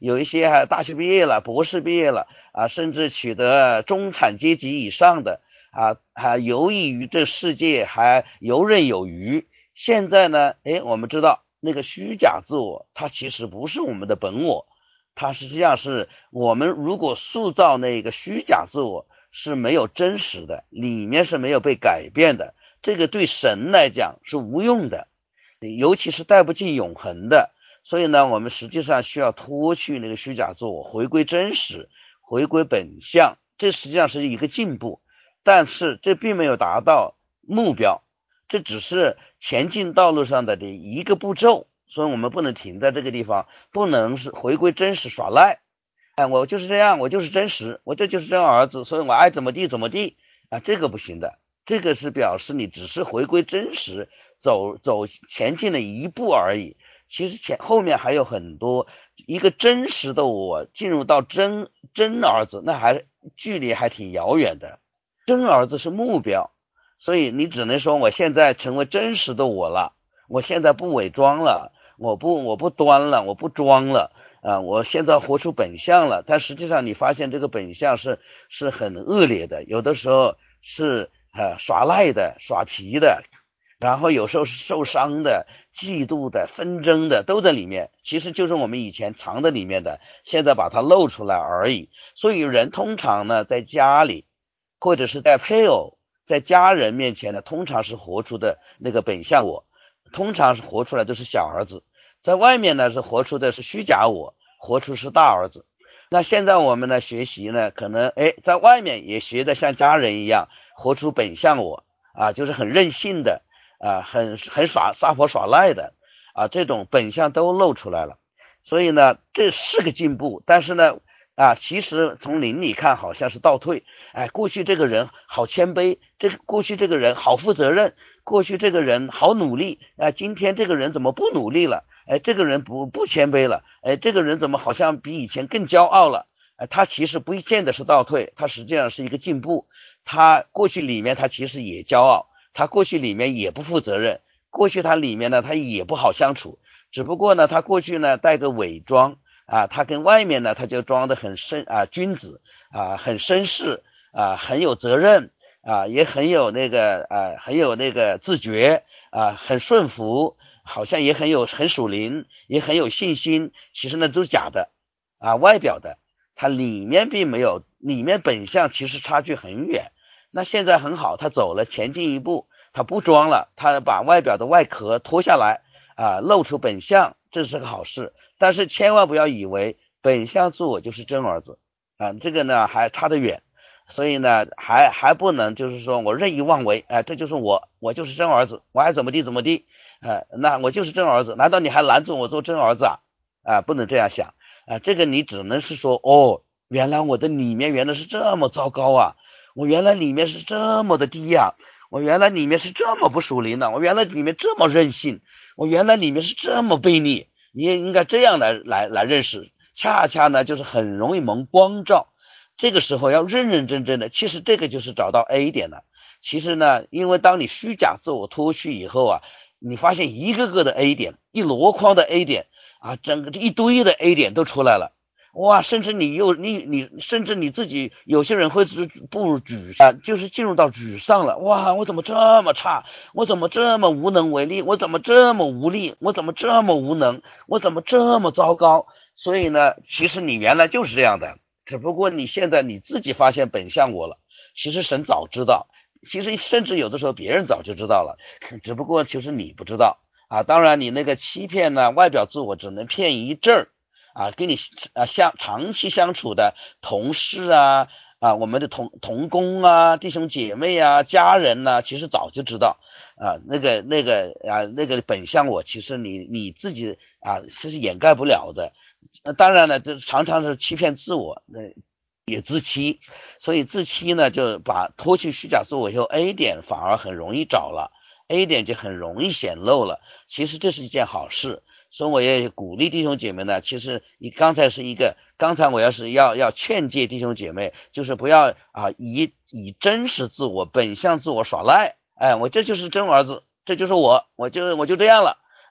有一些还大学毕业了，博士毕业了啊，甚至取得中产阶级以上的啊，还游弋于这世界，还游刃有余。现在呢，我们知道那个虚假自我，它其实不是我们的本我，它实际上是我们如果塑造那个虚假自我是没有真实的，里面是没有被改变的，这个对神来讲是无用的，尤其是带不进永恒的。所以呢，我们实际上需要脱去那个虚假自我，回归真实，回归本相，这实际上是一个进步，但是这并没有达到目标，这只是前进道路上的一个步骤，所以我们不能停在这个地方，不能是回归真实耍赖。我就是这样，我就是真实，我这就是真儿子，所以我爱怎么地怎么地啊，这个不行的，这个是表示你只是回归真实，走前进了一步而已。其实后面还有很多，一个真实的我进入到真儿子，那还距离还挺遥远的。真儿子是目标，所以你只能说我现在成为真实的我了，我现在不伪装了，我不端了，我不装了。我现在活出本相了，但实际上你发现这个本相是很恶劣的，有的时候是耍赖的、耍皮的，然后有时候是受伤的、嫉妒的、纷争的都在里面，其实就是我们以前藏在里面的，现在把它露出来而已。所以人通常呢，在家里或者是在配偶、在家人面前呢，通常是活出的那个本相我，通常是活出来的是小儿子。在外面呢是活出的是虚假我，活出是大儿子。那现在我们呢学习呢，可能在外面也学的像家人一样，活出本相我啊，就是很任性的啊，很撒泼耍赖的啊，这种本相都露出来了。所以呢，这是个进步，但是呢其实从灵里看好像是倒退。过去这个人好谦卑，过去这个人好负责任，过去这个人好努力今天这个人怎么不努力了？这个人不谦卑了，这个人怎么好像比以前更骄傲了？他其实不见得是倒退，他实际上是一个进步。他过去里面他其实也骄傲，他过去里面也不负责任，过去他里面呢他也不好相处，只不过呢他过去呢带个伪装他跟外面呢他就装得很君子很绅士很有责任也很有那个自觉很顺服，好像也很属灵，也很有信心，其实那都是假的外表的，它里面并没有，里面本相其实差距很远。那现在很好，他走了前进一步，他不装了，他把外表的外壳脱下来露出本相，这是个好事。但是千万不要以为本相自我就是真儿子这个呢还差得远。所以呢还不能就是说我任意妄为这就是我就是真儿子，我爱怎么地怎么地那我就是真儿子，难道你还拦住我做真儿子不能这样想这个你只能是说原来我的里面原来是这么糟糕我原来里面是这么的低我原来里面是这么不属灵的，我原来里面这么任性，我原来里面是这么悖逆，你也应该这样来认识，恰恰呢就是很容易蒙光照。这个时候要认认真真的，其实这个就是找到 A 点了。其实呢，因为当你虚假自我脱去以后你发现一个个的 A 点，一箩筐的 A 点整个一堆的 A 点都出来了。哇，甚至甚至你自己有些人会步入沮丧就是进入到沮丧了。哇，我怎么这么差？我怎么这么无能为力？我怎么这么无力？我怎么这么无能？我怎么这么糟糕？所以呢，其实你原来就是这样的。只不过你现在你自己发现本相我了，其实神早知道，其实甚至有的时候别人早就知道了，只不过其实你不知道当然你那个欺骗呢，外表自我只能骗一阵儿跟你长期相处的同事我们的同工弟兄姐妹家人其实早就知道那个本相我，其实你自己是掩盖不了的。当然了，这常常是欺骗自我，也自欺，所以自欺呢，就把脱去虚假自我以后 A 点反而很容易找了， A 点就很容易显露了。其实这是一件好事，所以我也鼓励弟兄姐妹呢，其实你刚才我要劝诫弟兄姐妹，就是不要以真实自我本相自我耍赖我这就是真儿子，这就是我就这样了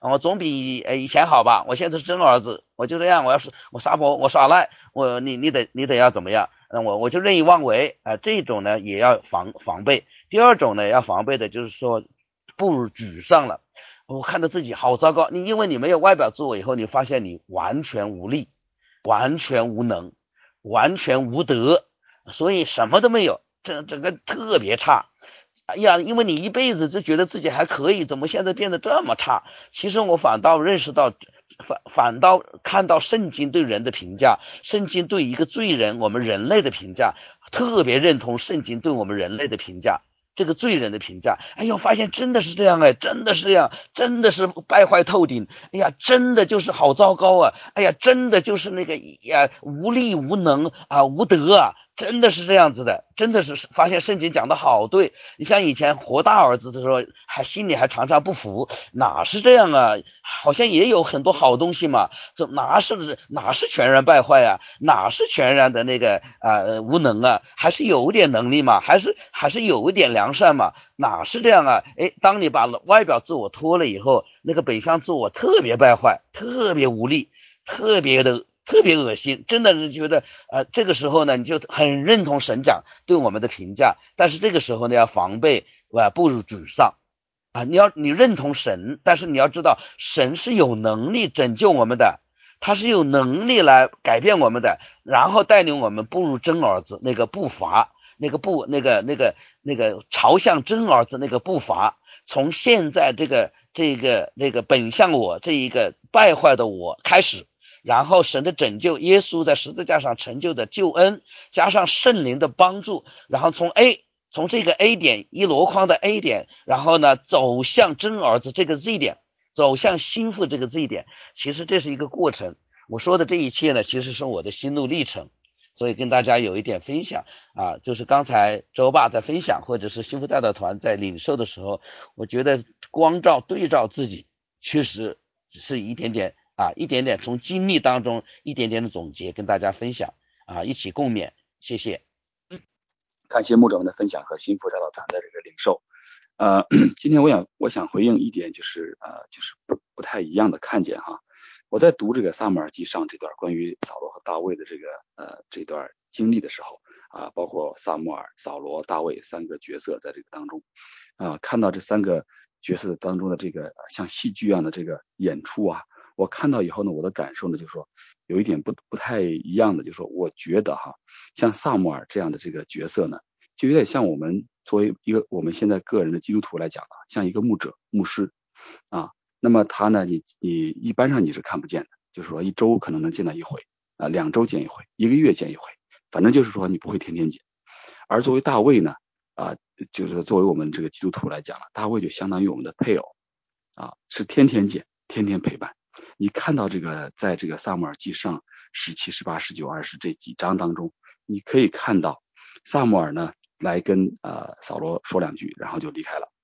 我总比以前好吧，我现在是真儿子，我就这样，我撒泼，我耍赖，你得要怎么样？我就任意妄为这种呢也要防备。第二种呢要防备的就是说步入沮丧了，我看到自己好糟糕，因为你没有外表自我以后，你发现你完全无力，完全无能，完全无德，所以什么都没有，整个特别差。哎呀，因为你一辈子就觉得自己还可以，怎么现在变得这么差？其实我反倒认识到，反倒看到圣经对人的评价，圣经对一个罪人，我们人类的评价，特别认同圣经对我们人类的评价。这个罪人的评价，哎呦，发现真的是这样哎，真的是这样，真的是败坏透顶，哎呀，真的就是好糟糕啊，哎呀，真的就是那个无力无能啊，无德啊，真的是这样子的，真的是发现圣经讲的好对。你像以前活大儿子的时候，心里还常常不服，哪是这样啊？好像也有很多好东西嘛，这哪是全然败坏啊？哪是全然的那个无能啊？还是有点能力嘛？还是有一点良善嘛？哪是这样啊？当你把外表自我脱了以后，那个本相自我特别败坏，特别无力，特别恶心，真的是觉得这个时候呢，你就很认同神讲对我们的评价，但是这个时候呢，要防备步入沮丧你认同神，但是你要知道神是有能力拯救我们的，他是有能力来改变我们的，然后带领我们步入真儿子那个步伐，那个朝向真儿子那个步伐，从现在这个本相我这一个败坏的我开始。然后神的拯救，耶稣在十字架上成就的救恩，加上圣灵的帮助，然后从这个 A 点一箩筐的 A 点，然后呢走向真儿子这个 Z 点，走向心腹这个 Z 点，其实这是一个过程。我说的这一切呢，其实是我的心路历程，所以跟大家有一点分享就是刚才周爸在分享，或者是幸福代表团在领受的时候，我觉得光照对照自己，确实是一点点从经历当中一点点的总结跟大家分享一起共勉，谢谢。 感谢牧者们的分享和幸福代表团的这个领受。今天我想回应一点，就是不太一样的看见哈。我在读这个撒母耳记上这段关于扫罗和大卫的这段经历的时候包括撒母耳、扫罗、大卫三个角色在这个当中看到这三个角色当中的这个像戏剧一样的这个演出我看到以后呢，我的感受呢就是说有一点不太一样的，就是说我觉得像撒母耳这样的这个角色呢，就有点像我们作为一个我们现在个人的基督徒来讲像一个牧者、牧师那么他呢，你一般上你是看不见的，就是说一周可能能见到一回2周见一回，1个月见一回，反正就是说你不会天天见。而作为大卫呢就是作为我们这个基督徒来讲大卫就相当于我们的配偶是天天见，天天陪伴。你看到这个在这个撒母耳记上17、18、19、20这几章当中，你可以看到撒母耳呢来跟扫罗说两句，然后就离开了，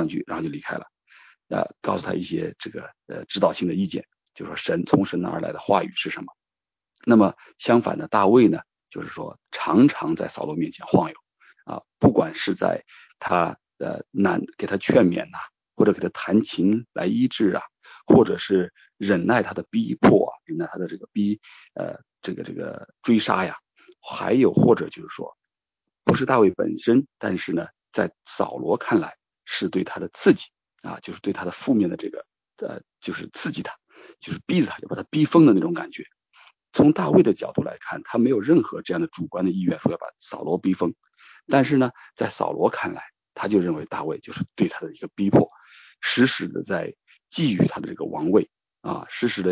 告诉他一些这个指导性的意见，就是说从神而来的话语是什么。那么相反的，大卫呢就是说常常在扫罗面前晃悠不管是在他给他劝勉或者给他弹琴来医治或者是忍耐他的逼迫忍耐他的这个这个追杀还有或者就是说不是大卫本身，但是呢在扫罗看来是对他的刺激就是对他的负面的这个就是刺激他，就是逼着他，就把他逼疯的那种感觉。从大卫的角度来看，他没有任何这样的主观的意愿说要把扫罗逼疯，但是呢在扫罗看来，他就认为大卫就是对他的一个逼迫，时时的在觊觎他的这个王位时时的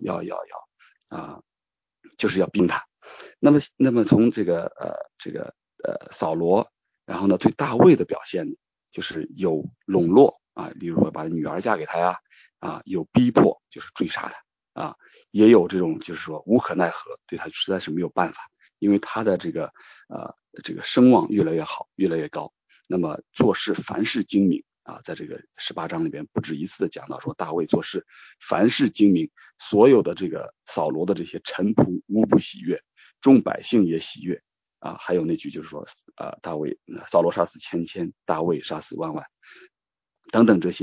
就是要逼他。那么从这个扫罗，然后呢对大卫的表现就是有笼络例如说把女儿嫁给他有逼迫，就是追杀他也有这种就是说无可奈何，对他实在是没有办法，因为他的这个声望越来越好，越来越高。那么做事凡事精明在这个18章里边不止一次的讲到说大卫做事凡事精明，所有的这个扫罗的这些臣仆无不喜悦，众百姓也喜悦还有那句就是说扫罗杀死千千，大卫杀死万万等等，这些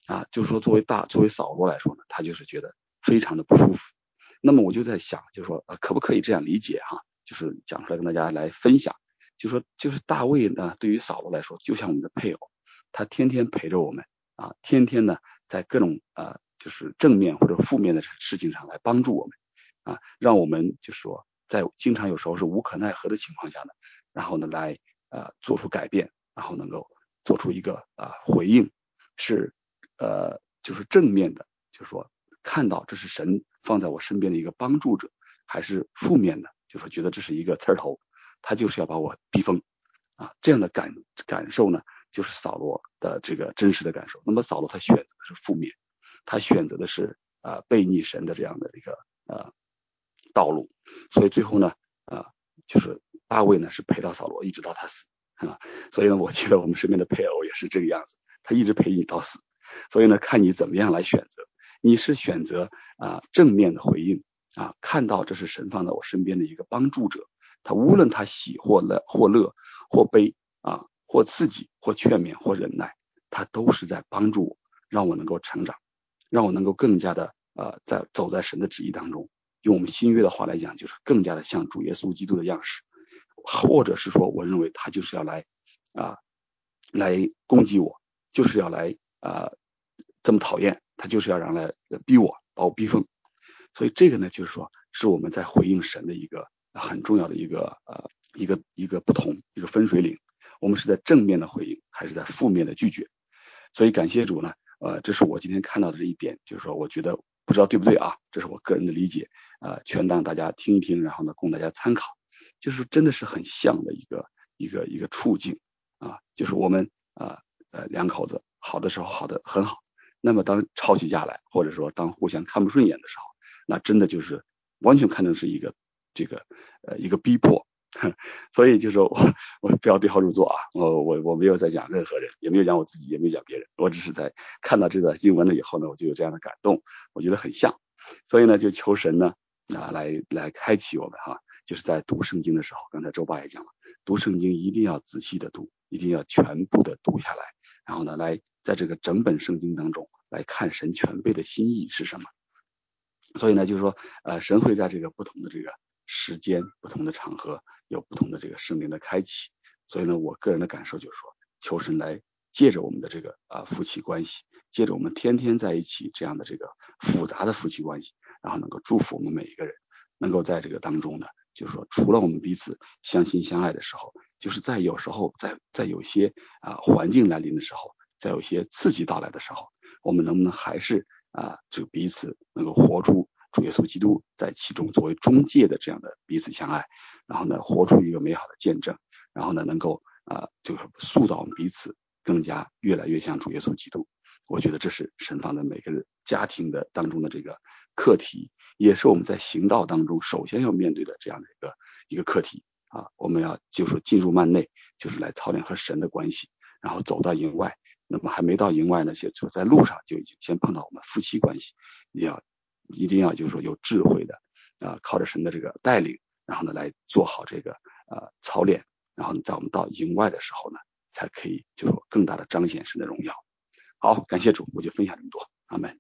就是说作为扫罗来说呢，他就是觉得非常的不舒服。那么我就在想，就是说可不可以这样理解就是讲出来跟大家来分享，就是大卫呢对于扫罗来说就像我们的配偶，他天天陪着我们天天呢在各种就是正面或者负面的事情上来帮助我们让我们就是说在经常有时候是无可奈何的情况下呢，然后呢来做出改变，然后能够做出一个回应，是就是正面的，就是说看到这是神放在我身边的一个帮助者，还是负面的，就是说觉得这是一个刺儿头，他就是要把我逼疯这样的感受呢，就是扫罗的这个真实的感受。那么扫罗他选择的是负面，他选择的是背逆神的这样的一个道路，所以最后呢就是大卫呢是陪到扫罗一直到他死所以呢我记得我们身边的配偶也是这个样子，他一直陪你到死。所以呢看你怎么样来选择，你是选择正面的回应看到这是神放在我身边的一个帮助者，他无论他喜或乐或悲或刺激或劝勉或忍耐，他都是在帮助我，让我能够成长，让我能够更加的走在神的旨意当中，用我们新约的话来讲，就是更加的像主耶稣基督的样式，或者是说我认为他就是要来来攻击我，就是要来这么讨厌，他就是要让来逼我，把我逼疯。所以这个呢就是说是我们在回应神的一个很重要的一个不同，一个分水岭，我们是在正面的回应还是在负面的拒绝。所以感谢主呢这是我今天看到的这一点，就是说我觉得不知道对不对这是我个人的理解全当大家听一听，然后呢供大家参考，就是真的是很像的一个处境就是我们两口子好的时候好的很好，那么当吵起架来，或者说当互相看不顺眼的时候，那真的就是完全看成是一个一个逼迫所以就是我不要对号入座我没有在讲任何人，也没有讲我自己，也没有讲别人，我只是在看到这个经文了以后呢，我就有这样的感动，我觉得很像。所以呢就求神呢来开启我们就是在读圣经的时候，刚才周爸也讲了，读圣经一定要仔细的读，一定要全部的读下来，然后呢来在这个整本圣经当中来看神全备的心意是什么。所以呢就是说神会在这个不同的这个时间不同的场合有不同的这个圣灵的开启。所以呢我个人的感受就是说，求神来借着我们的这个夫妻关系，借着我们天天在一起这样的这个复杂的夫妻关系，然后能够祝福我们每一个人，能够在这个当中呢就是说除了我们彼此相亲相爱的时候，就是在有时候在有些环境来临的时候，在有些刺激到来的时候，我们能不能还是这个彼此能够活出主耶稣基督在其中作为中介的这样的彼此相爱，然后呢活出一个美好的见证，然后呢能够就是塑造我们彼此更加越来越像主耶稣基督。我觉得这是神放在每个家庭的当中的这个课题，也是我们在行道当中首先要面对的这样的一个课题我们要就是进入幔内，就是来操练和神的关系，然后走到营外，那么还没到营外呢，就在路上就已经先碰到我们夫妻关系，一定要就是说有智慧的靠着神的这个带领，然后呢来做好这个操练，然后在我们到营外的时候呢，才可以就是说更大的彰显神的荣耀。好，感谢主，我就分享这么多，阿们。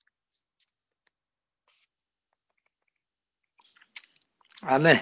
阿们。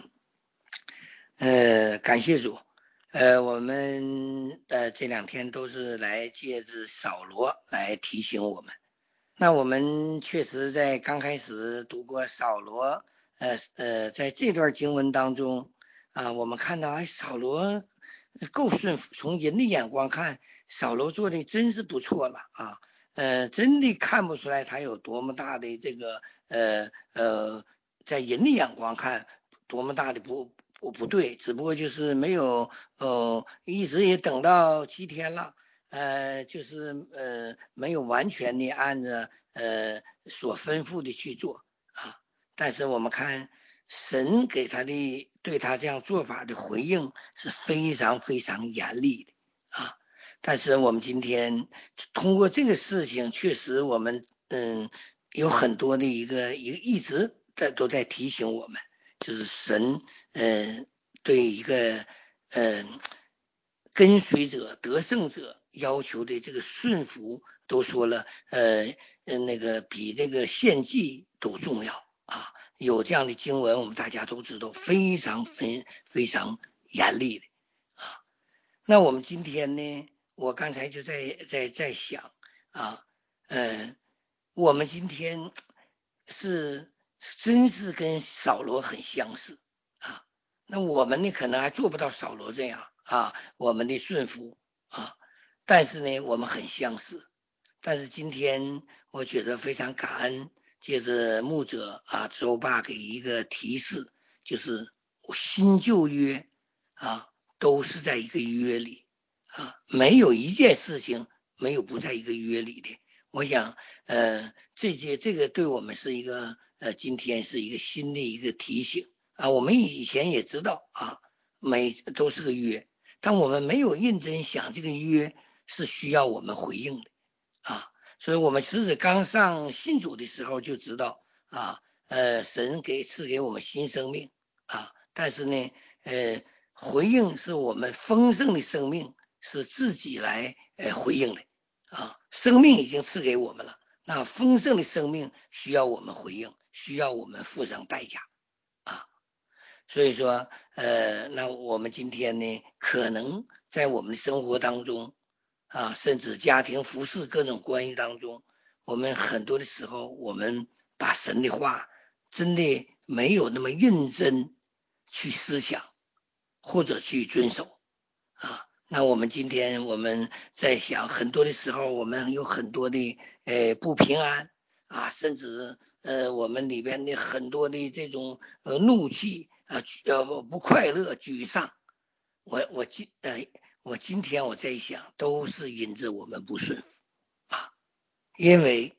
感谢主。我们这两天都是来借着扫罗来提醒我们。那我们确实在刚开始读过扫罗，在这段经文当中我们看到扫罗够顺服，从人的眼光看，扫罗做的真是不错了真的看不出来他有多么大的这个在人的眼光看多么大的不对，只不过就是没有一直也等到7天了，就是没有完全的按照所吩咐的去做但是我们看神给他的对他这样做法的回应是非常非常严厉的但是我们今天通过这个事情，确实我们有很多的一个一直都在提醒我们，就是神对一个跟随者、得胜者要求的这个顺服，都说了，那个比这个献祭都重要啊。有这样的经文，我们大家都知道，非常严厉的啊。那我们今天呢，我刚才就在想啊，我们今天真是跟扫罗很相似啊。那我们呢，可能还做不到扫罗这样啊，我们的顺服啊，但是呢，我们很相似。但是今天我觉得非常感恩，借着牧者啊周爸给一个提示，就是新旧约啊都是在一个约里啊，没有一件事情没有不在一个约里的。我想这个对我们是一个今天是一个新的一个提醒啊。我们以前也知道啊，都是个约，但我们没有认真想这个约是需要我们回应的啊。所以我们其实刚上信主的时候就知道啊，神赐给我们新生命啊，但是呢回应是我们丰盛的生命是自己来回应的啊。生命已经赐给我们了，那丰盛的生命需要我们回应，需要我们付上代价啊。所以说那我们今天呢，可能在我们的生活当中啊，甚至家庭服侍各种关系当中，我们很多的时候，我们把神的话真的没有那么认真去思想或者去遵守啊。那我们今天我们在想，很多的时候我们有很多的不平安啊，甚至我们里边的很多的这种怒气啊，不快乐、沮丧。我今天我在想，都是因着我们不顺服啊。因为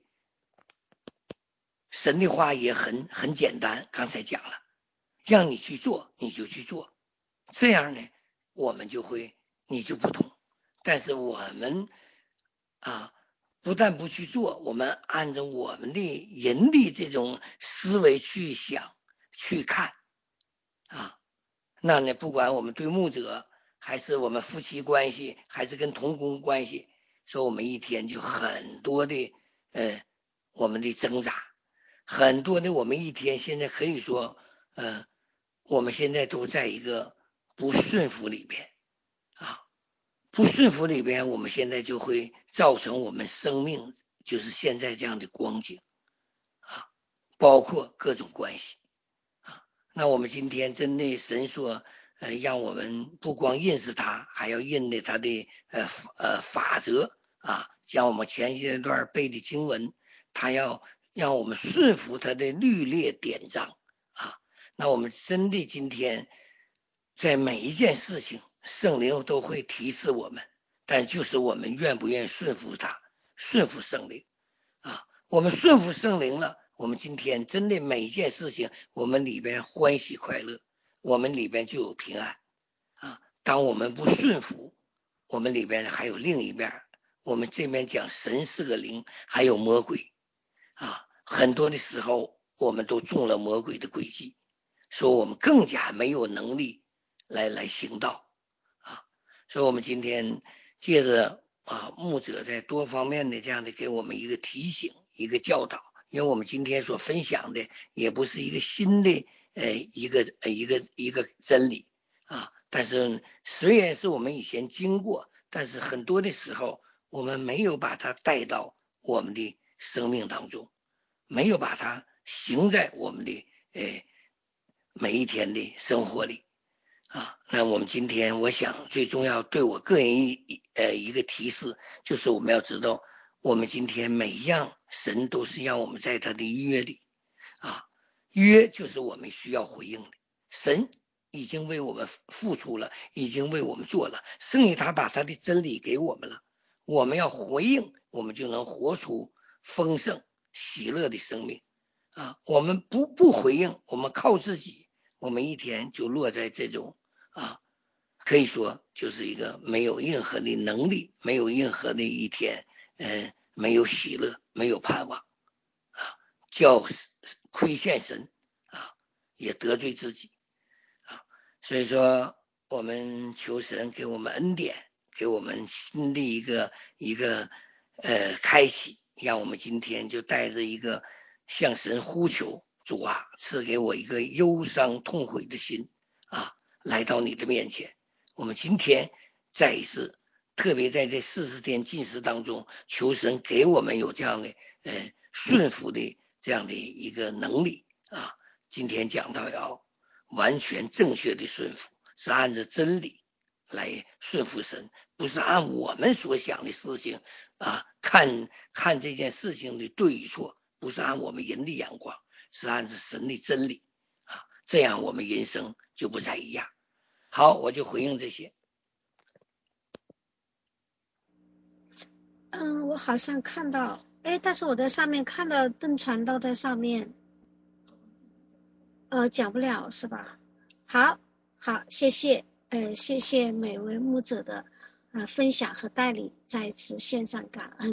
神的话也很简单，刚才讲了，让你去做你就去做，这样呢你就不同。但是我们啊，不但不去做，我们按照我们的人的这种思维去想去看啊，那呢不管我们对牧者，还是我们夫妻关系，还是跟同工关系，说我们一天就很多的我们的挣扎，很多的我们一天现在可以说我们现在都在一个不顺服里边啊。不顺服里边，我们现在就会造成我们生命就是现在这样的光景啊，包括各种关系啊。那我们今天真的神说让我们不光认识他，还要认得他的法则啊。像我们前一段背的经文，他要让我们顺服他的律例典章啊。那我们真的今天在每一件事情，圣灵都会提示我们，但就是我们愿不愿顺服他，顺服圣灵啊。我们顺服圣灵了，我们今天真的每一件事情，我们里边欢喜快乐，我们里边就有平安啊。当我们不顺服，我们里边还有另一面，我们这边讲神是个灵，还有魔鬼啊。很多的时候我们都中了魔鬼的诡计，说我们更加没有能力来行道啊。所以我们今天借着牧者在多方面的这样的给我们一个提醒，一个教导。因为我们今天所分享的也不是一个新的一个真理啊，但是虽然是我们以前经过，但是很多的时候我们没有把它带到我们的生命当中，没有把它行在我们的每一天的生活里啊。那我们今天我想最重要对我个人一个提示，就是我们要知道，我们今天每一样神都是让我们在他的约里啊，约就是我们需要回应的，神已经为我们付出了，已经为我们做了，剩下他把他的真理给我们了，我们要回应，我们就能活出丰盛喜乐的生命啊。我们不回应，我们靠自己，我们一天就落在这种可以说就是一个没有任何的能力，没有任何的一天没有喜乐，没有盼望啊，叫亏欠神啊，也得罪自己啊。所以说我们求神给我们恩典，给我们新的一个开启，让我们今天就带着一个向神呼求，主啊，赐给我一个忧伤痛悔的心啊，来到你的面前。我们今天再一次，特别在这40天禁食当中，求神给我们有这样的顺服的这样的一个能力啊。今天讲到要完全正确的顺服，是按照真理来顺服神，不是按我们所想的事情啊，看这件事情的对与错，不是按我们人的眼光，是按照神的真理啊，这样我们人生就不再一样。好，我就回应这些。 我好像看到，但是我在上面看到邓传道在上面，讲不了是吧？好，谢谢，谢谢每位牧者的分享和带领，再一次献上感恩。